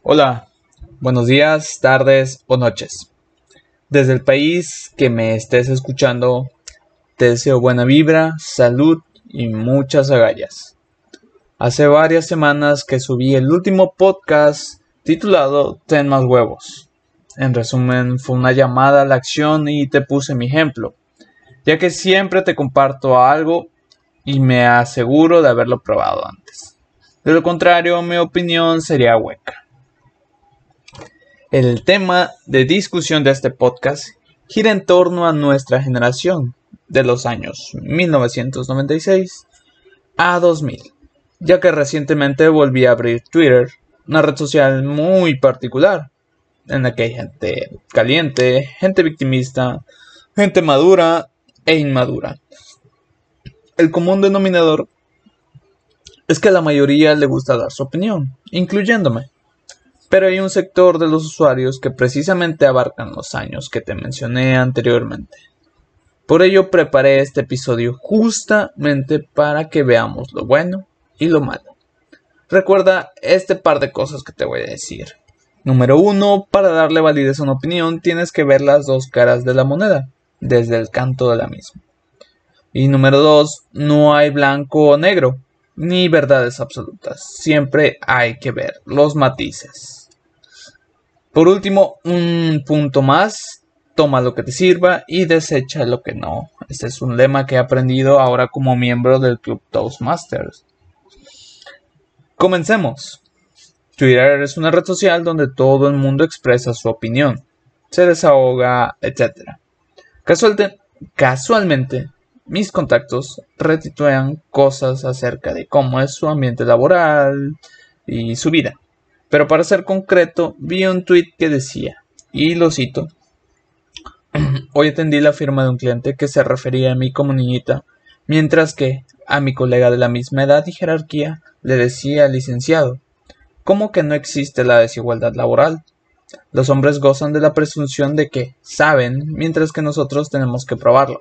Hola, buenos días, tardes o noches. Desde el país que me estés escuchando, te deseo buena vibra, salud y muchas agallas. Hace varias semanas que subí el último podcast titulado Ten más huevos. En resumen, fue una llamada a la acción y te puse mi ejemplo, ya que siempre te comparto algo y me aseguro de haberlo probado antes. De lo contrario, mi opinión sería hueca. El tema de discusión de este podcast gira en torno a nuestra generación de los años 1996 a 2000, ya que recientemente volví a abrir Twitter, una red social muy particular, en la que hay gente caliente, gente victimista, gente madura e inmadura. El común denominador es que a la mayoría le gusta dar su opinión, incluyéndome. Pero hay un sector de los usuarios que precisamente abarcan los años que te mencioné anteriormente. Por ello preparé este episodio justamente para que veamos lo bueno y lo malo. Recuerda este par de cosas que te voy a decir. Número 1, para darle validez a una opinión tienes que ver las dos caras de la moneda, desde el canto de la misma. Y número 2, no hay blanco o negro, ni verdades absolutas. Siempre hay que ver los matices. Por último, un punto más, toma lo que te sirva y desecha lo que no. Este es un lema que he aprendido ahora como miembro del Club Toastmasters. Comencemos. Twitter es una red social donde todo el mundo expresa su opinión, se desahoga, etc. Casualmente, mis contactos retuitean cosas acerca de cómo es su ambiente laboral y su vida. Pero para ser concreto, vi un tweet que decía, y lo cito: hoy atendí la firma de un cliente que se refería a mí como niñita, mientras que a mi colega de la misma edad y jerarquía le decía licenciado. ¿Cómo que no existe la desigualdad laboral? Los hombres gozan de la presunción de que saben, mientras que nosotros tenemos que probarlo.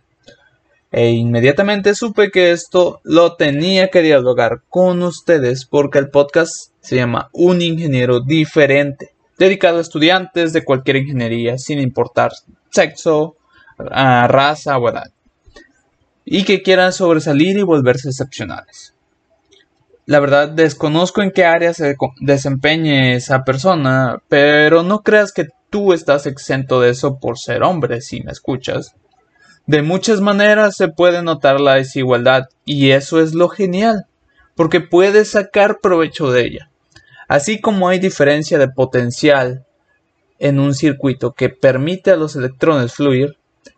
E inmediatamente supe que esto lo tenía que dialogar con ustedes porque el podcast se llama Un Ingeniero Diferente, dedicado a estudiantes de cualquier ingeniería sin importar sexo, raza o edad, y que quieran sobresalir y volverse excepcionales. La verdad desconozco en qué área se desempeñe esa persona, pero no creas que tú estás exento de eso por ser hombre, si me escuchas. De muchas maneras se puede notar la desigualdad y eso es lo genial, porque puedes sacar provecho de ella. Así como hay diferencia de potencial en un circuito que permite a los electrones fluir,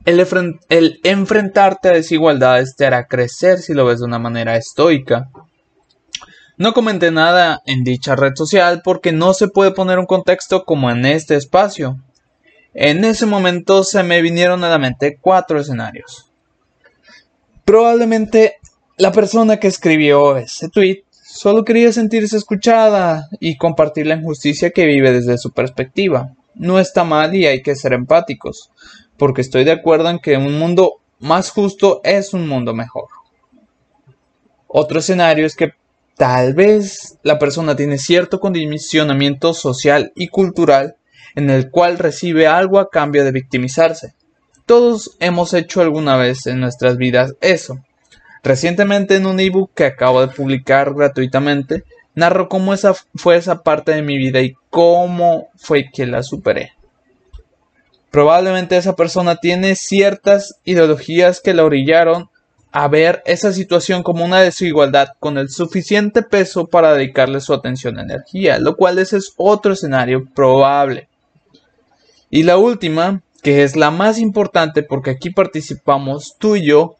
el enfrentarte a desigualdades te hará crecer si lo ves de una manera estoica. No comenté nada en dicha red social porque no se puede poner un contexto como en este espacio. En ese momento se me vinieron a la mente 4 escenarios. Probablemente la persona que escribió ese tweet solo quería sentirse escuchada y compartir la injusticia que vive desde su perspectiva. No está mal y hay que ser empáticos, porque estoy de acuerdo en que un mundo más justo es un mundo mejor. Otro escenario es que tal vez la persona tiene cierto condicionamiento social y cultural en el cual recibe algo a cambio de victimizarse. Todos hemos hecho alguna vez en nuestras vidas eso. Recientemente en un ebook que acabo de publicar gratuitamente, narro cómo fue esa parte de mi vida y cómo fue que la superé. Probablemente esa persona tiene ciertas ideologías que la orillaron a ver esa situación como una desigualdad con el suficiente peso para dedicarle su atención y energía, lo cual ese es otro escenario probable. Y la última, que es la más importante porque aquí participamos tú y yo,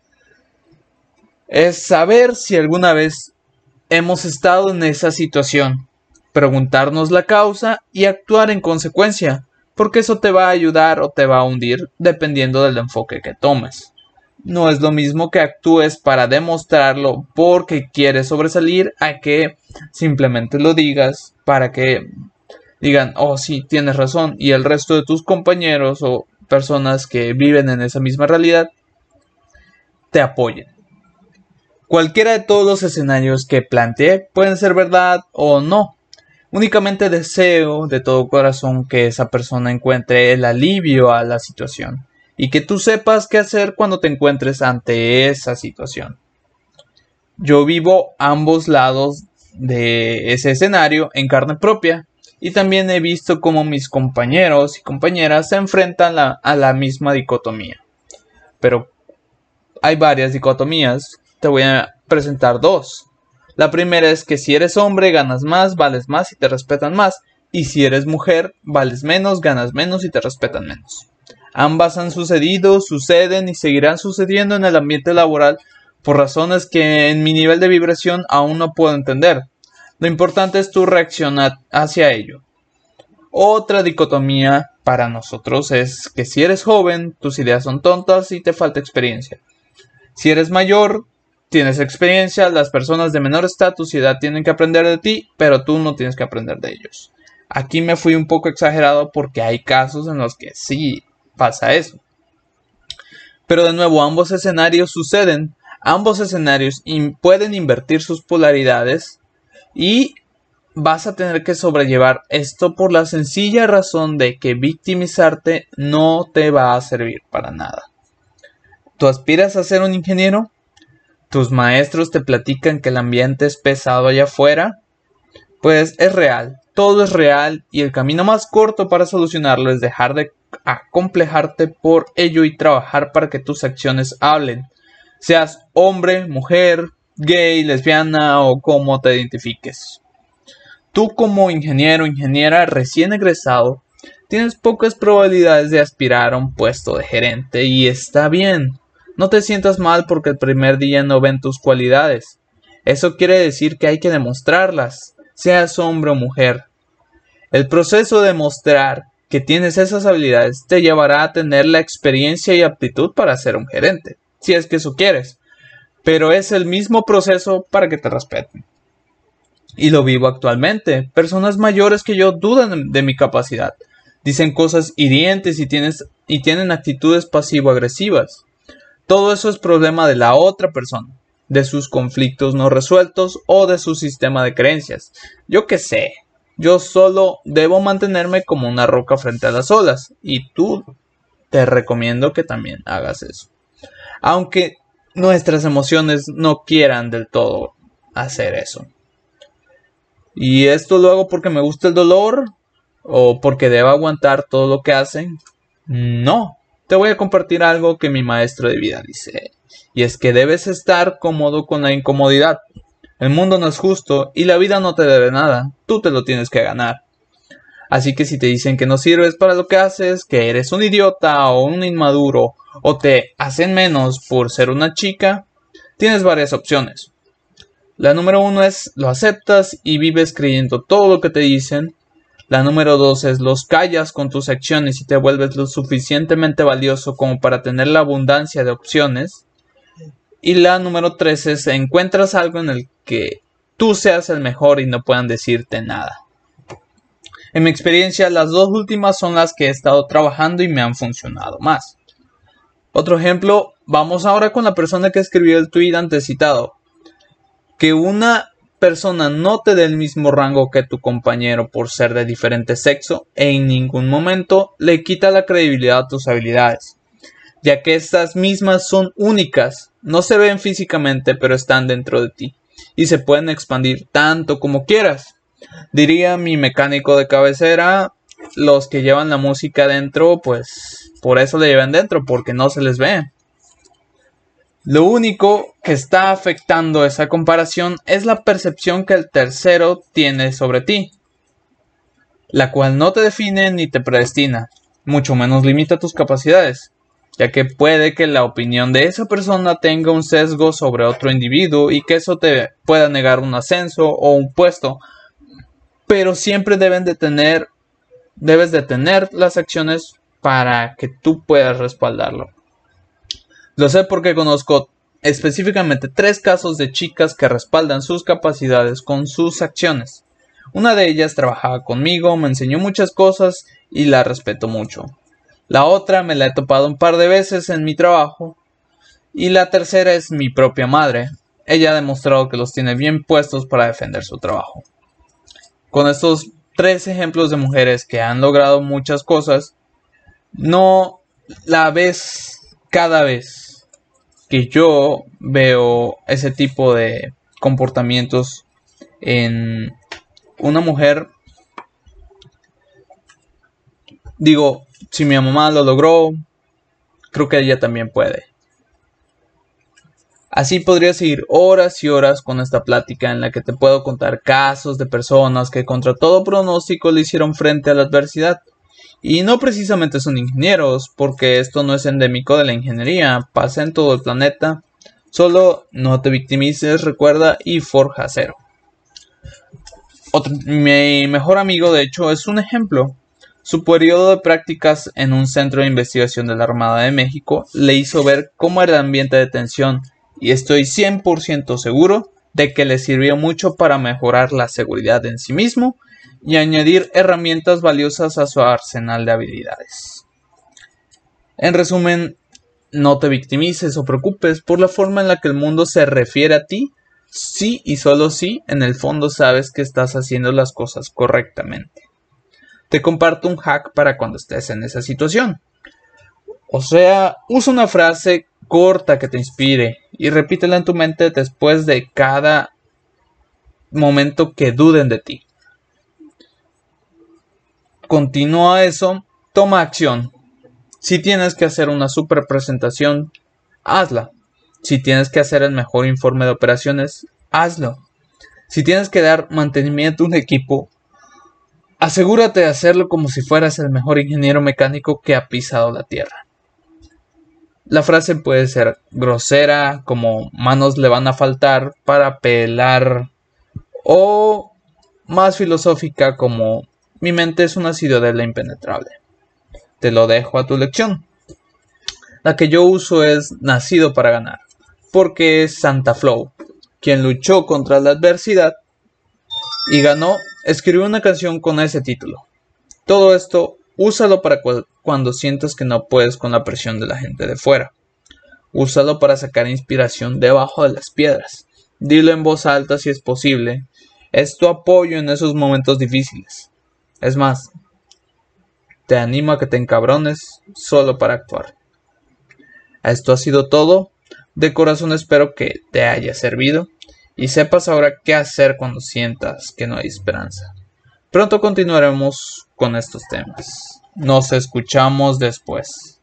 es saber si alguna vez hemos estado en esa situación, preguntarnos la causa y actuar en consecuencia, porque eso te va a ayudar o te va a hundir dependiendo del enfoque que tomes. No es lo mismo que actúes para demostrarlo porque quieres sobresalir a que simplemente lo digas para que digan, oh sí, tienes razón, y el resto de tus compañeros o personas que viven en esa misma realidad te apoyen. Cualquiera de todos los escenarios que planteé pueden ser verdad o no, Únicamente deseo de todo corazón que esa persona encuentre el alivio a la situación y que tú sepas qué hacer cuando te encuentres ante esa situación. Yo vivo ambos lados de ese escenario en carne propia y también he visto cómo mis compañeros y compañeras se enfrentan a la misma dicotomía. Pero hay varias dicotomías, te voy a presentar dos. La primera es que si eres hombre ganas más, vales más y te respetan más. Y si eres mujer, vales menos, ganas menos y te respetan menos. Ambas han sucedido, suceden y seguirán sucediendo en el ambiente laboral por razones que en mi nivel de vibración aún no puedo entender. Lo importante es tu reacción hacia ello. Otra dicotomía para nosotros es que si eres joven, tus ideas son tontas y te falta experiencia. Si eres mayor, tienes experiencia, las personas de menor estatus y edad tienen que aprender de ti, pero tú no tienes que aprender de ellos. Aquí me fui un poco exagerado porque hay casos en los que sí pasa eso. Pero de nuevo, ambos escenarios suceden. Ambos escenarios pueden invertir sus polaridades y vas a tener que sobrellevar esto por la sencilla razón de que victimizarte no te va a servir para nada. ¿Tú aspiras a ser un ingeniero? ¿Tus maestros te platican que el ambiente es pesado allá afuera? Pues es real, todo es real y el camino más corto para solucionarlo es dejar de acomplejarte por ello y trabajar para que tus acciones hablen. Seas hombre, mujer, gay, lesbiana o como te identifiques. Tú como ingeniero o ingeniera recién egresado, tienes pocas probabilidades de aspirar a un puesto de gerente y está bien. No te sientas mal porque el primer día no ven tus cualidades. Eso quiere decir que hay que demostrarlas, seas hombre o mujer. El proceso de mostrar que tienes esas habilidades te llevará a tener la experiencia y aptitud para ser un gerente, si es que eso quieres. Pero es el mismo proceso para que te respeten. Y lo vivo actualmente. Personas mayores que yo dudan de mi capacidad. Dicen cosas hirientes y tienen actitudes pasivo-agresivas. Todo eso es problema de la otra persona, de sus conflictos no resueltos o de su sistema de creencias. Yo qué sé, yo solo debo mantenerme como una roca frente a las olas y tú te recomiendo que también hagas eso. Aunque nuestras emociones no quieran del todo hacer eso. ¿Y esto lo hago porque me gusta el dolor o porque debo aguantar todo lo que hacen? No. Te voy a compartir algo que mi maestro de vida dice, y es que debes estar cómodo con la incomodidad. El mundo no es justo y la vida no te debe nada, tú te lo tienes que ganar. Así que si te dicen que no sirves para lo que haces, que eres un idiota o un inmaduro, o te hacen menos por ser una chica, tienes varias opciones. La número 1 es lo aceptas y vives creyendo todo lo que te dicen. La número 2 es los callas con tus acciones y te vuelves lo suficientemente valioso como para tener la abundancia de opciones. Y la número 3 es encuentras algo en el que tú seas el mejor y no puedan decirte nada. En mi experiencia, las dos últimas son las que he estado trabajando y me han funcionado más. Otro ejemplo, vamos ahora con la persona que escribió el tweet antes citado. Que una persona no te dé el mismo rango que tu compañero por ser de diferente sexo en ningún momento le quita la credibilidad a tus habilidades, ya que estas mismas son únicas, no se ven físicamente pero están dentro de ti y se pueden expandir tanto como quieras. Diría mi mecánico de cabecera, los que llevan la música dentro, pues por eso la llevan dentro, porque no se les ve. Lo único que está afectando esa comparación es la percepción que el tercero tiene sobre ti, la cual no te define ni te predestina, mucho menos limita tus capacidades, ya que puede que la opinión de esa persona tenga un sesgo sobre otro individuo y que eso te pueda negar un ascenso o un puesto, pero siempre debes de tener las acciones para que tú puedas respaldarlo. Lo sé porque conozco específicamente 3 casos de chicas que respaldan sus capacidades con sus acciones. Una de ellas trabajaba conmigo, me enseñó muchas cosas y la respeto mucho. La otra me la he topado un par de veces en mi trabajo. Y la tercera es mi propia madre. Ella ha demostrado que los tiene bien puestos para defender su trabajo. con estos 3 ejemplos de mujeres que han logrado muchas cosas, no la ves cada vez que yo veo ese tipo de comportamientos en una mujer. Digo, si mi mamá lo logró, creo que ella también puede. Así podría seguir horas y horas con esta plática en la que te puedo contar casos de personas que contra todo pronóstico le hicieron frente a la adversidad. Y no precisamente son ingenieros, porque esto no es endémico de la ingeniería, pasa en todo el planeta. Solo no te victimices, recuerda, y forja cero. Mi mejor amigo, de hecho, es un ejemplo. Su periodo de prácticas en un centro de investigación de la Armada de México le hizo ver cómo era el ambiente de tensión, y estoy 100% seguro de que le sirvió mucho para mejorar la seguridad en sí mismo y añadir herramientas valiosas a su arsenal de habilidades. En resumen, no te victimices o preocupes por la forma en la que el mundo se refiere a ti, si y solo si en el fondo sabes que estás haciendo las cosas correctamente. Te comparto un hack para cuando estés en esa situación. O sea, usa una frase corta que te inspire y repítela en tu mente después de cada momento que duden de ti. Continúa eso, toma acción. Si tienes que hacer una super presentación, hazla. Si tienes que hacer el mejor informe de operaciones, hazlo. Si tienes que dar mantenimiento a un equipo, asegúrate de hacerlo como si fueras el mejor ingeniero mecánico que ha pisado la tierra. La frase puede ser grosera, como manos le van a faltar para pelar, o más filosófica, como mi mente es una ciudadela impenetrable. Te lo dejo a tu lección. La que yo uso es nacido para ganar, porque es Santa Flow, quien luchó contra la adversidad y ganó. Escribió una canción con ese título. Todo esto, úsalo para cuando sientas que no puedes con la presión de la gente de fuera. Úsalo para sacar inspiración debajo de las piedras. Dilo en voz alta si es posible. Es tu apoyo en esos momentos difíciles. Es más, te animo a que te encabrones solo para actuar. Esto ha sido todo. De corazón espero que te haya servido y sepas ahora qué hacer cuando sientas que no hay esperanza. Pronto continuaremos con estos temas. Nos escuchamos después.